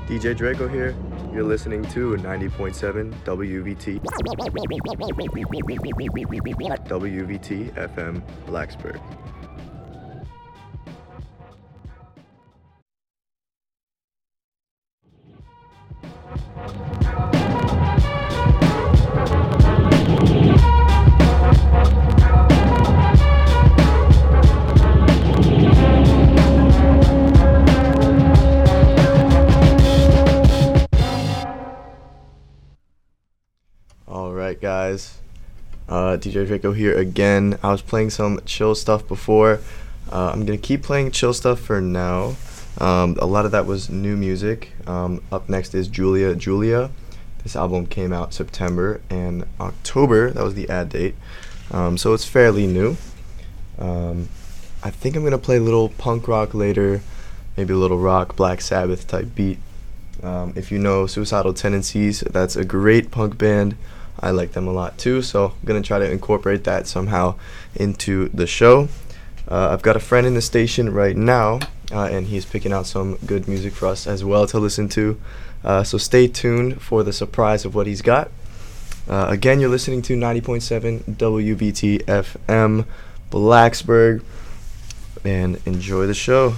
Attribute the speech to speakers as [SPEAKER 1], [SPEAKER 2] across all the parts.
[SPEAKER 1] DJ Draco here. You're listening to 90.7 WVT. WVT FM Blacksburg. Alright guys, DJ Draco here again. I was playing some chill stuff before. I'm gonna keep playing chill stuff for now. A lot of that was new music. Up next is Julia Julia. This album came out September and October. That was the ad date. So it's fairly new. I think I'm gonna play a little punk rock later, maybe a little rock, Black Sabbath type beat. If you know Suicidal Tendencies, that's a great punk band. I like them a lot too, so I'm going to try to incorporate that somehow into the show. I've got a friend in the station right now, and he's picking out some good music for us as well to listen to. So stay tuned for the surprise of what he's got. Again, you're listening to 90.7 WVT FM Blacksburg, and enjoy the show.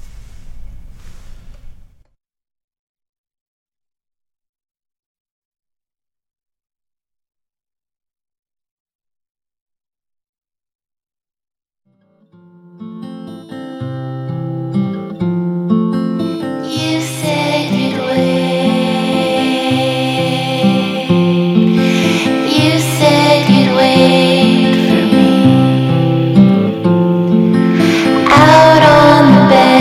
[SPEAKER 2] You said you'd wait. You said you'd wait for me out on the bed.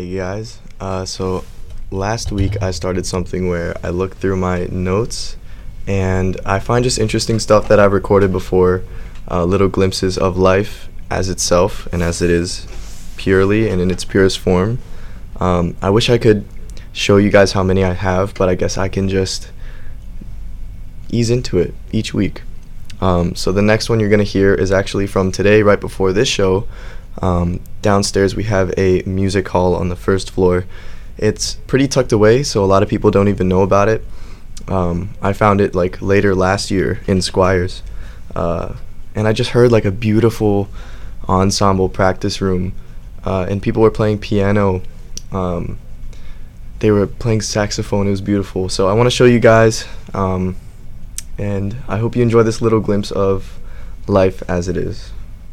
[SPEAKER 1] Hey guys, so last week I started something where I look through my notes and I find just interesting stuff that I've recorded before, little glimpses of life as itself and as it is purely and in its purest form. I wish I could show you guys how many I have, but I guess I can just ease into it each week. So the next one you're going to hear is actually from today, right before this show. Downstairs we have a music hall on the first floor. It's pretty tucked away, so a lot of people don't even know about it. I found it like later last year in Squires, and I just heard like a beautiful ensemble practice room, and people were playing piano. They were playing saxophone. It was beautiful. So I want to show you guys, and I hope you enjoy this little glimpse of life as it is.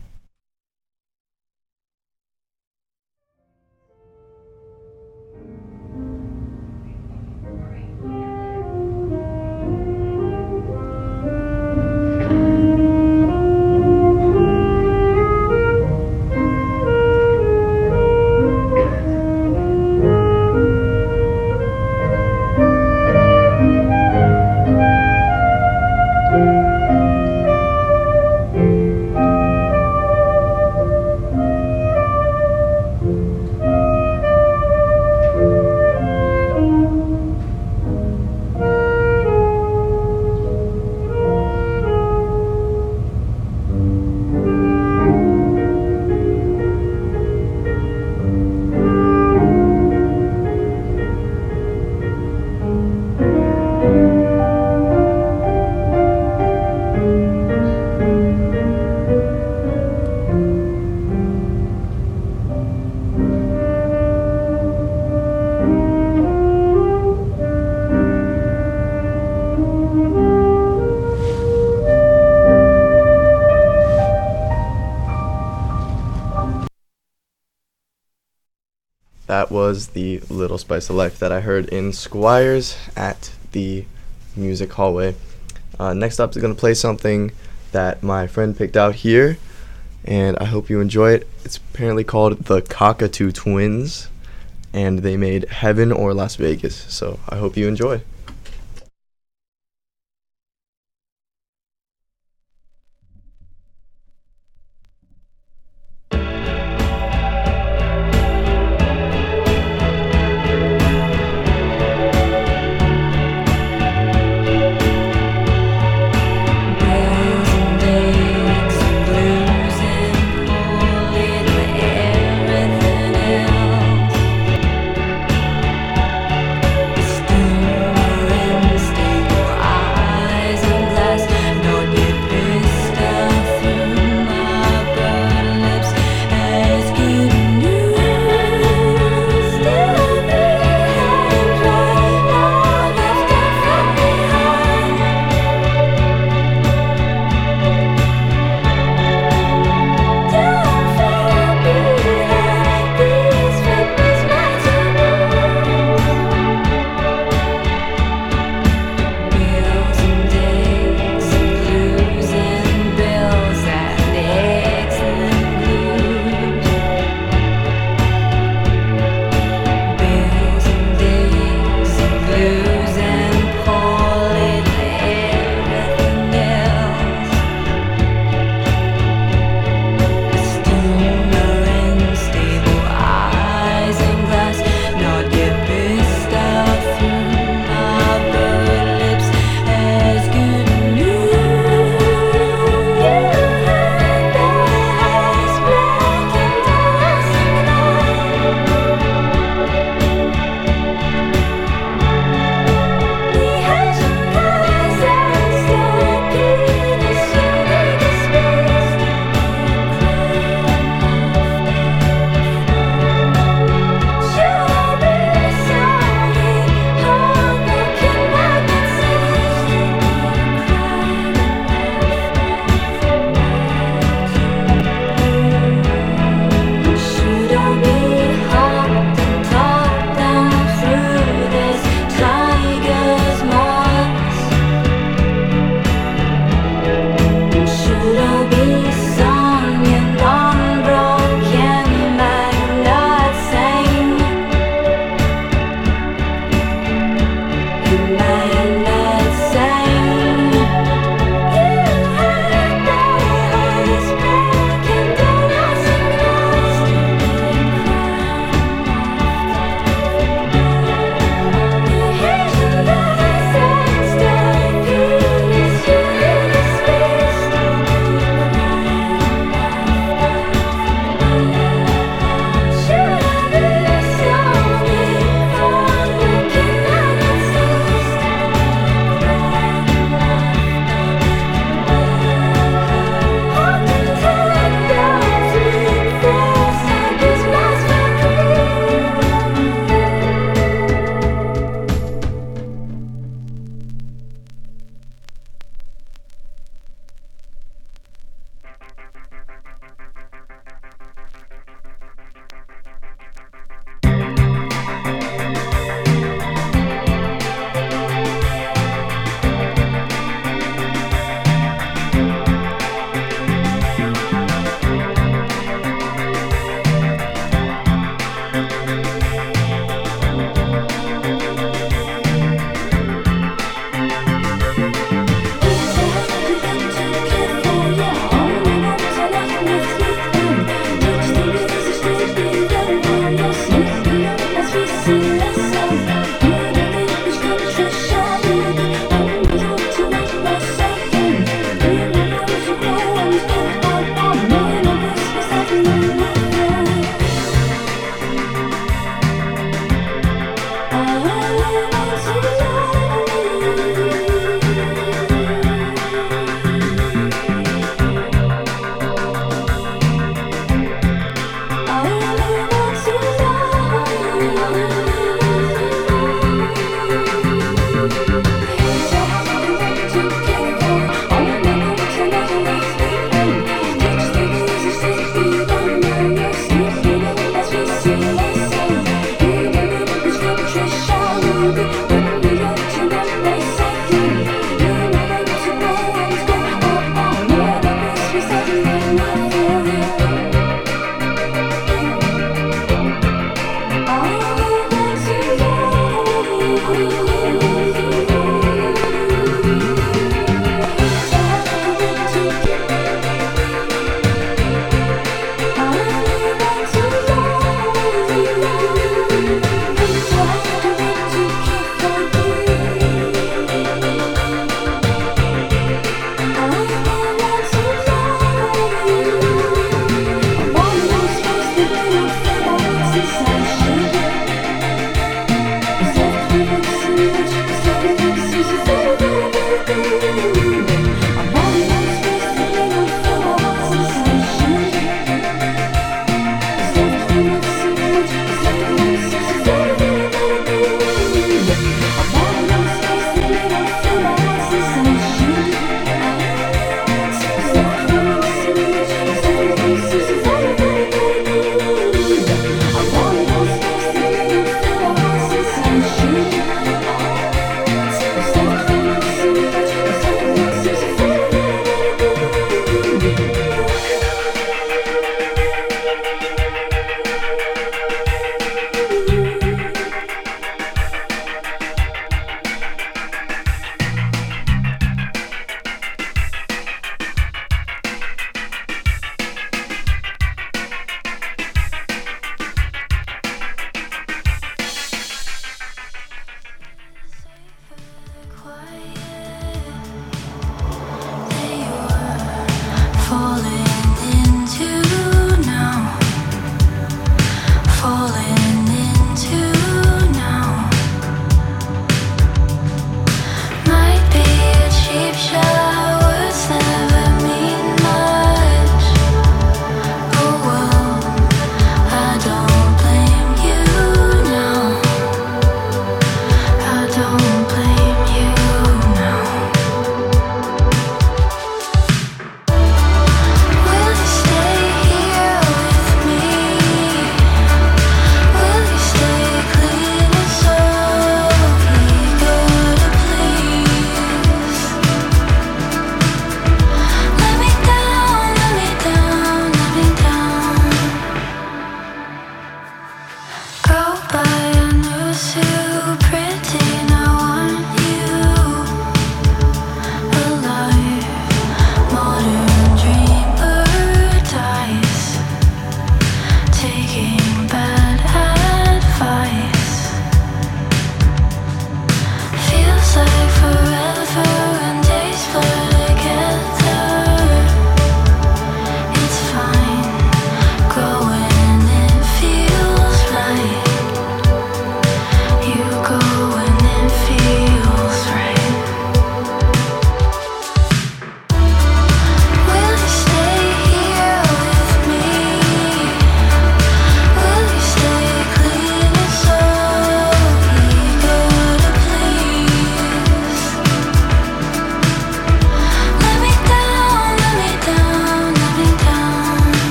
[SPEAKER 1] That was the Little Spice of Life that I heard in Squires at the music hallway. Next up is going to play something that my friend picked out here, and I hope you enjoy it. It's apparently called the Cockatoo Twins, and they made Heaven or Las Vegas, so I hope you enjoy.
[SPEAKER 2] Everything else.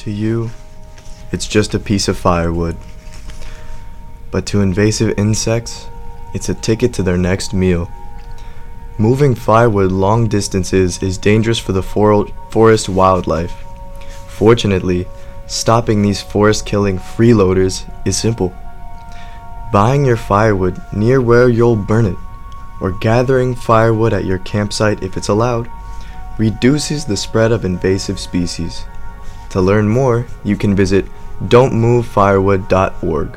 [SPEAKER 1] To you, it's just a piece of firewood. But to invasive insects, it's a ticket to their next meal. Moving firewood long distances is dangerous for the forest wildlife. Fortunately, stopping these forest-killing freeloaders is simple. Buying your firewood near where you'll burn it, or gathering firewood at your campsite if it's allowed, reduces the spread of invasive species. To learn more, you can visit don'tmovefirewood.org.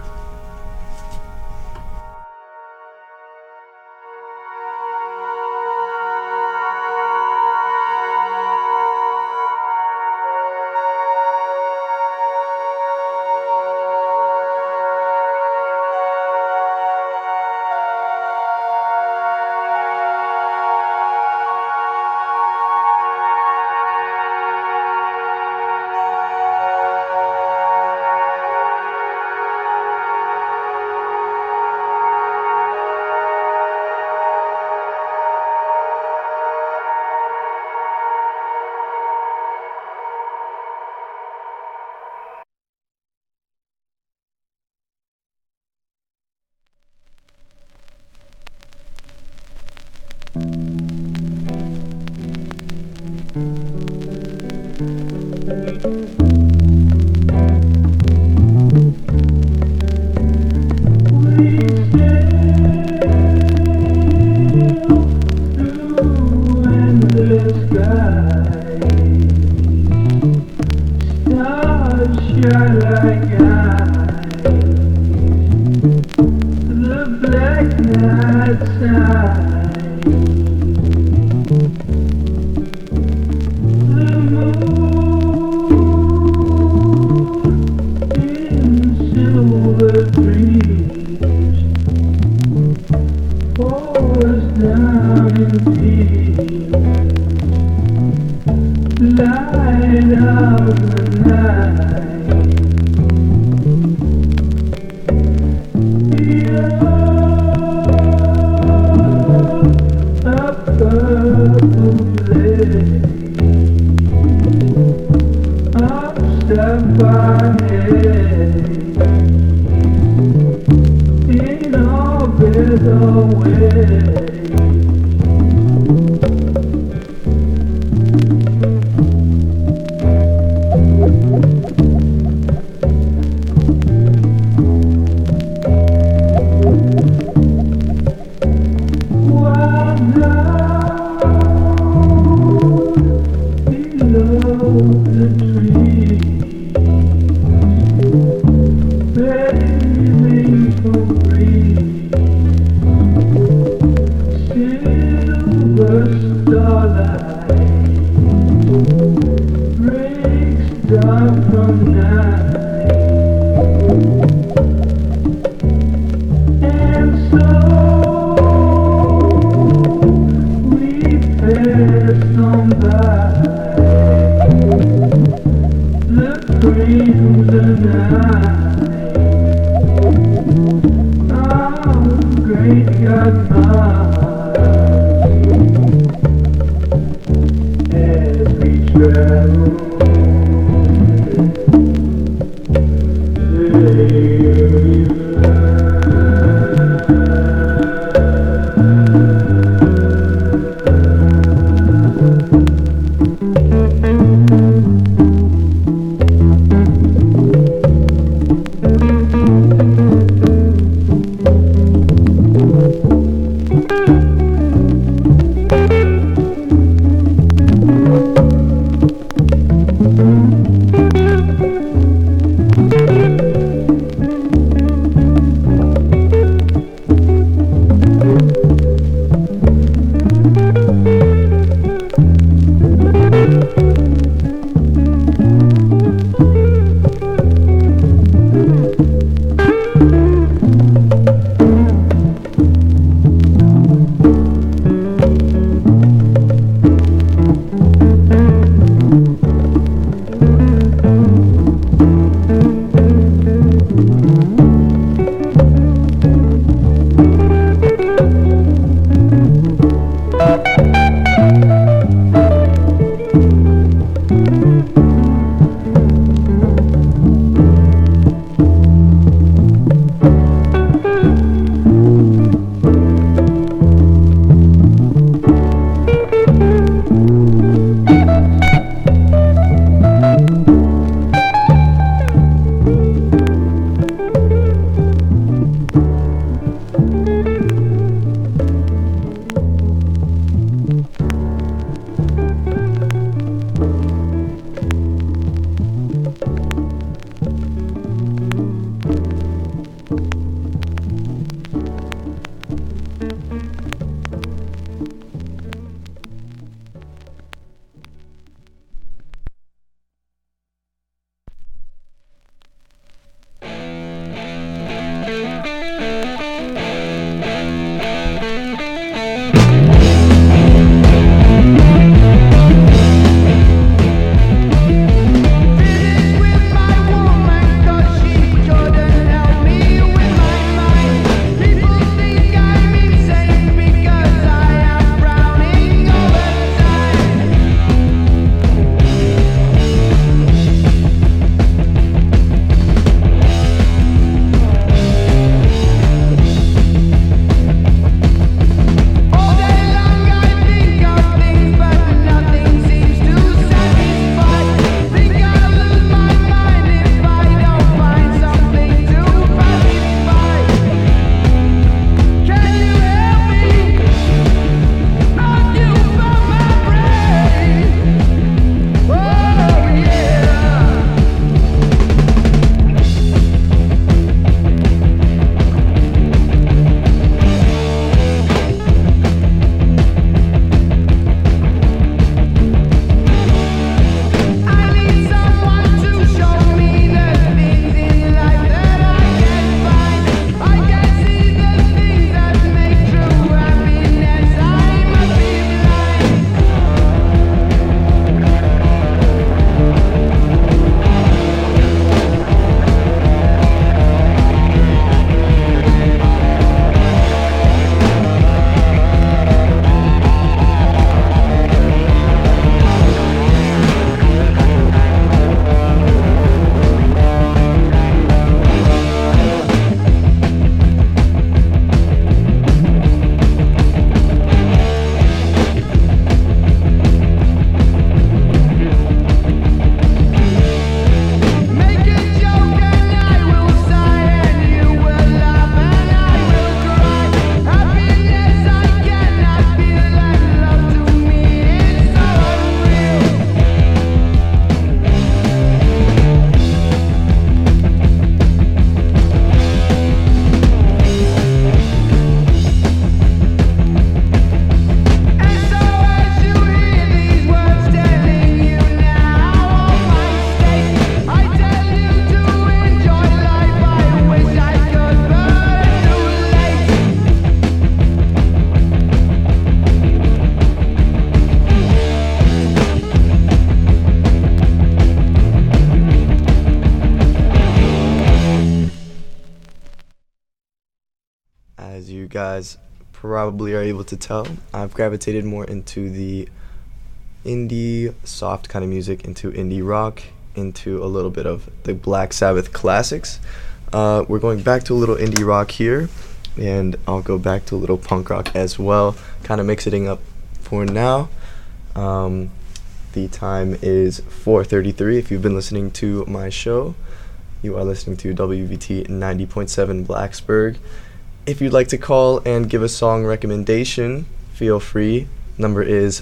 [SPEAKER 1] As you guys probably are able to tell, I've gravitated more into the indie, soft kind of music, into indie rock, into a little bit of the Black Sabbath classics. We're going back to a little indie rock here, and I'll go back to a little punk rock as well, kind of mixing it up for now. The time is 4:33. If you've been listening to my show, you are listening to WVT 90.7 Blacksburg. If you'd like to call and give a song recommendation, feel free. Number is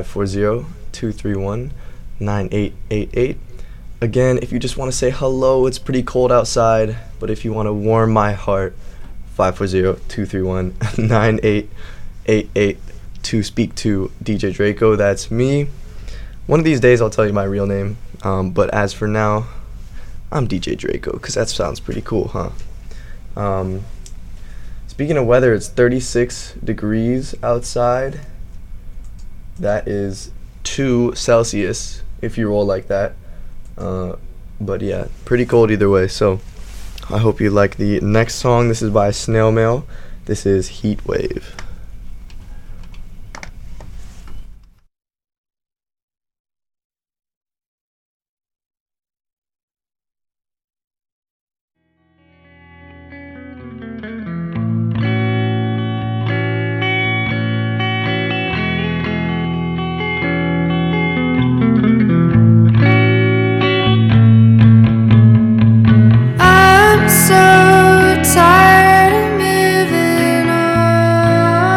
[SPEAKER 1] 540-231-9888. Again, if you just want to say hello, it's pretty cold outside, but if you want to warm my heart, 540-231-9888 to speak to DJ Draco. That's me. One of these days I'll tell you my real name, but as for now, I'm DJ Draco, because that sounds pretty cool, huh? Speaking of weather, it's 36 degrees outside. That is 2 Celsius, if you roll like that. But yeah, pretty cold either way, so I hope you like the next song. This is by Snail Mail. This is Heat Wave.
[SPEAKER 2] I'm so tired of moving on.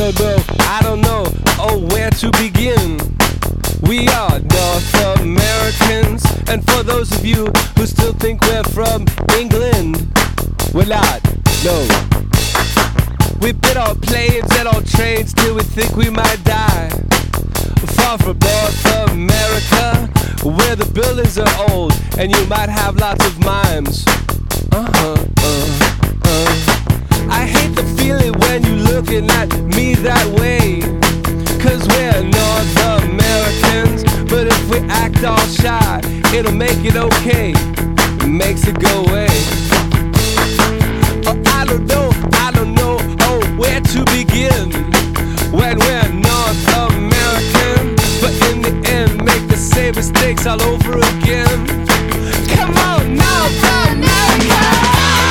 [SPEAKER 3] I don't know, oh, where to begin. We are North Americans, and for those of you who still think we're from England, we're not, no. We bid on planes and on trains till we think we might die. Far from North America, where the buildings are old and you might have lots of mimes. I hate the feeling when you looking at me that way, 'cause we're North Americans, but if we act all shy, it'll make it okay, it makes it go away. Oh, I don't know, oh, where to begin when we're North American, but in the end make the same mistakes all over again. Come on, North America!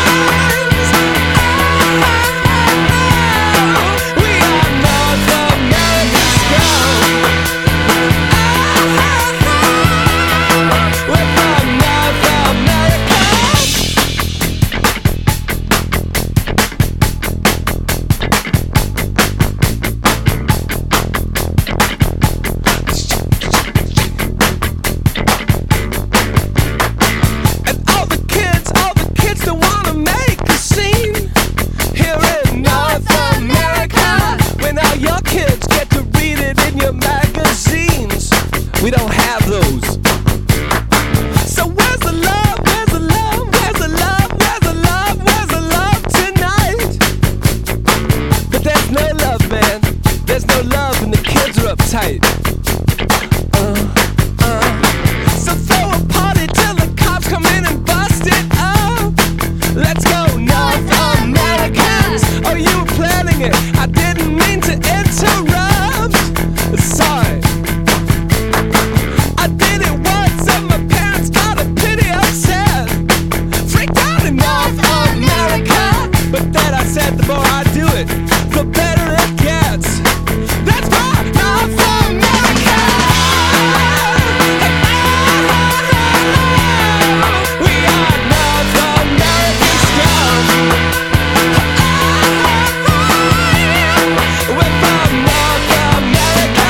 [SPEAKER 3] We don't have those. So where's the love? Where's the love? Where's the love? Where's the love? Where's the love tonight? But there's no love, man. There's no love and the kids are uptight. So throw a party till the cops come in and bust it up. Let's go, North Americans. Oh, you were planning it. I didn't mean to interrupt. Sorry. I did it once and my parents got a pity upset. Freaked out in North America, but then I said the more I do it, the better it gets. That's why North America. We are North American scum. We're from North America.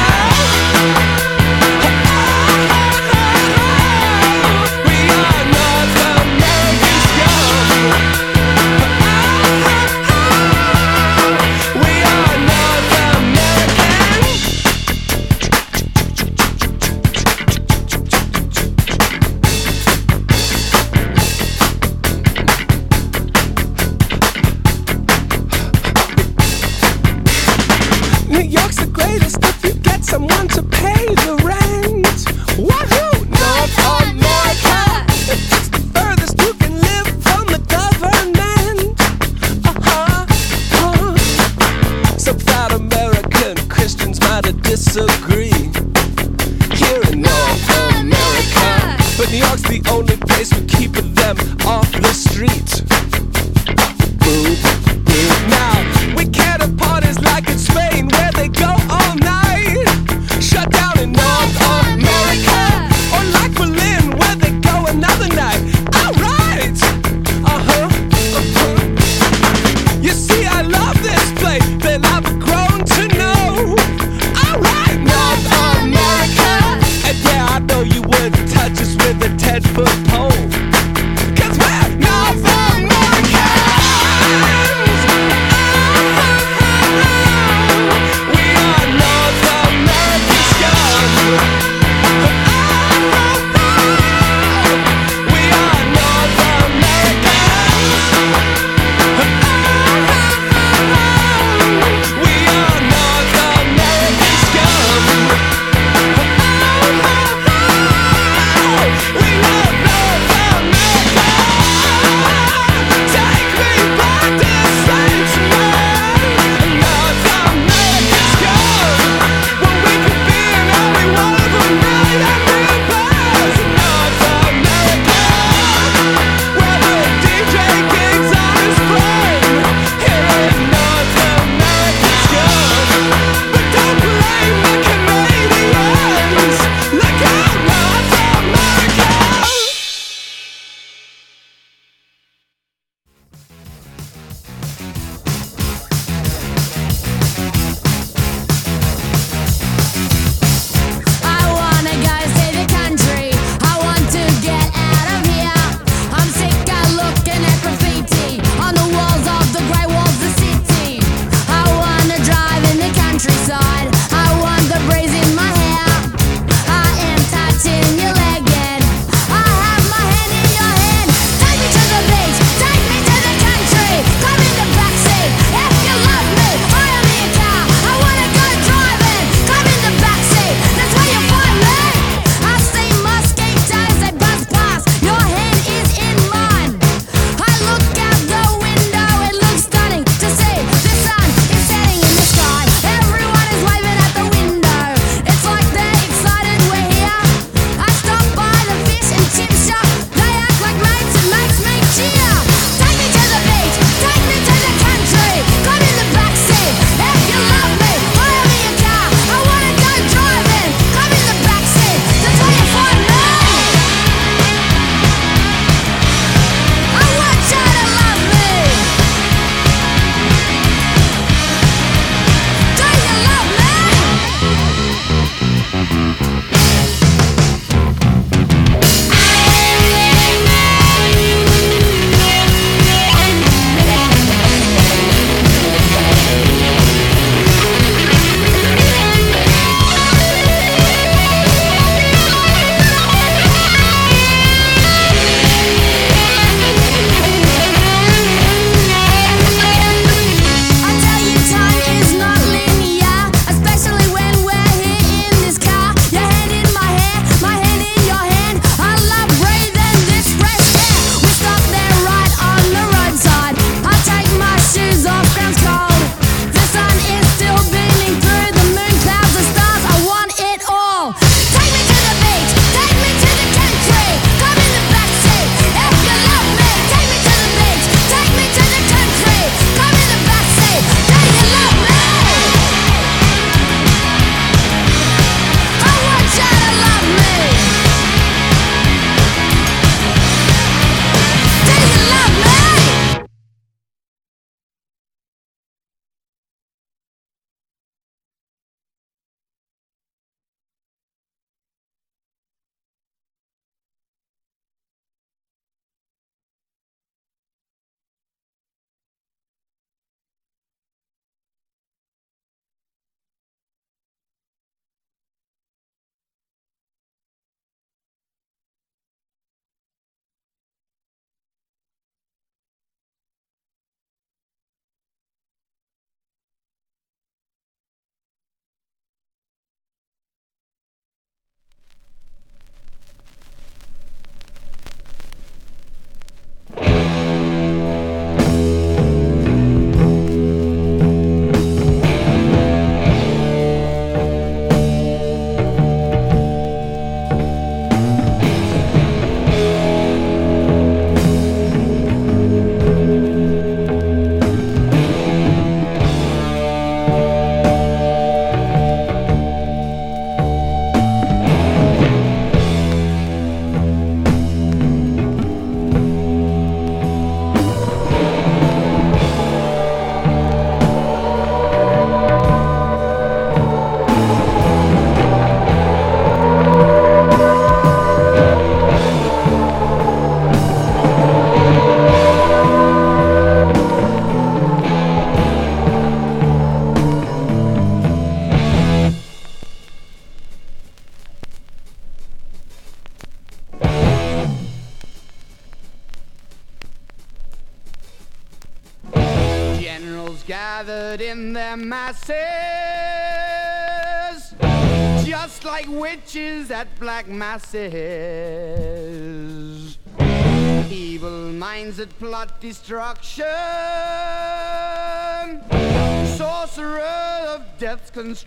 [SPEAKER 3] New York's the greatest if you get someone to pay the rent. Wahoo! North America! It's the furthest you can live from the government. Some proud American Christians might disagree here in North America, but New York's the only place we're keeping them off the street. Boom, boom. Now we can't have parties like in Spain where they go all night. Shut
[SPEAKER 4] gathered in their masses, just like witches at black masses. Evil minds that plot destruction, sorcerer of death's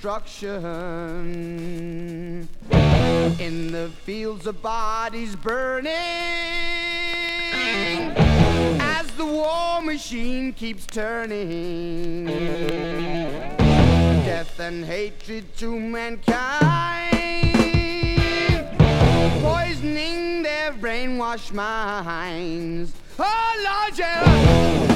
[SPEAKER 4] construction. In the fields of bodies burning, as the war machine keeps turning. Death and hatred to mankind, poisoning their brainwashed minds. Oh Lord, yeah.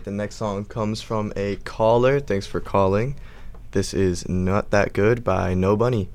[SPEAKER 1] the next song comes from a caller. Thanks for calling. This is Not That Good by No Bunny.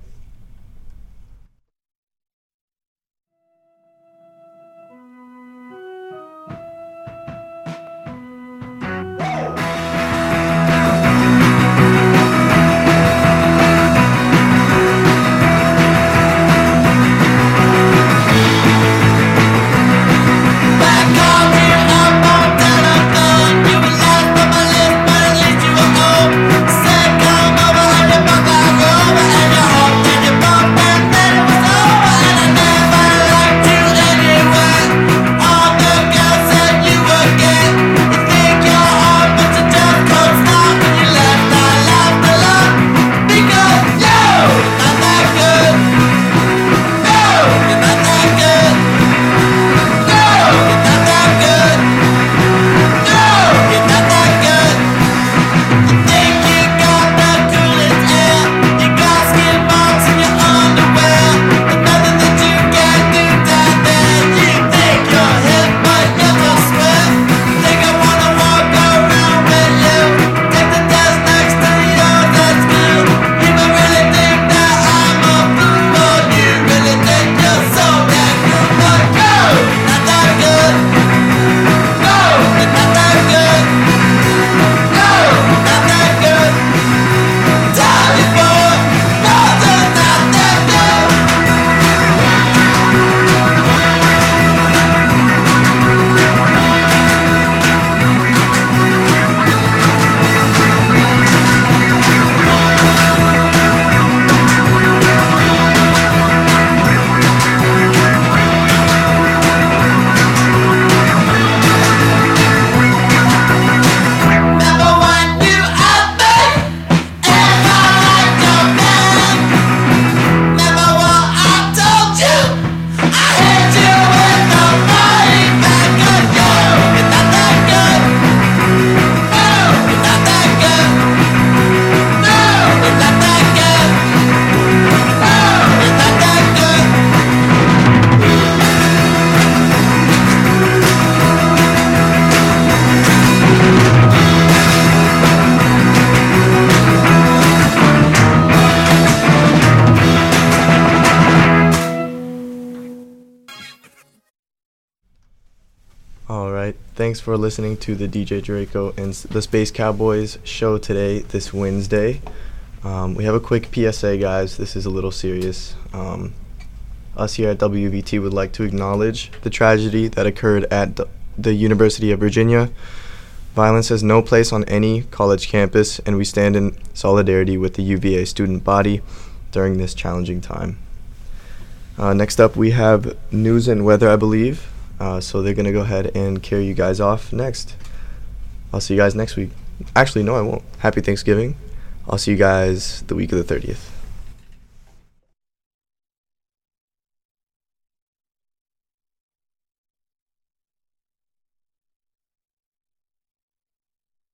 [SPEAKER 1] Alright, thanks for listening to the DJ Draco and the Space Cowboys show today, this Wednesday. We have a quick PSA, guys. This is a little serious. Us here at WVT would like to acknowledge the tragedy that occurred at the University of Virginia. Violence has no place on any college campus, and we stand in solidarity with the UVA student body during this challenging time. Next up, we have news and weather, I believe. So they're going to go ahead and carry you guys off next. I'll see you guys next week. Actually, no, I won't. Happy Thanksgiving. I'll see you guys the week of the 30th.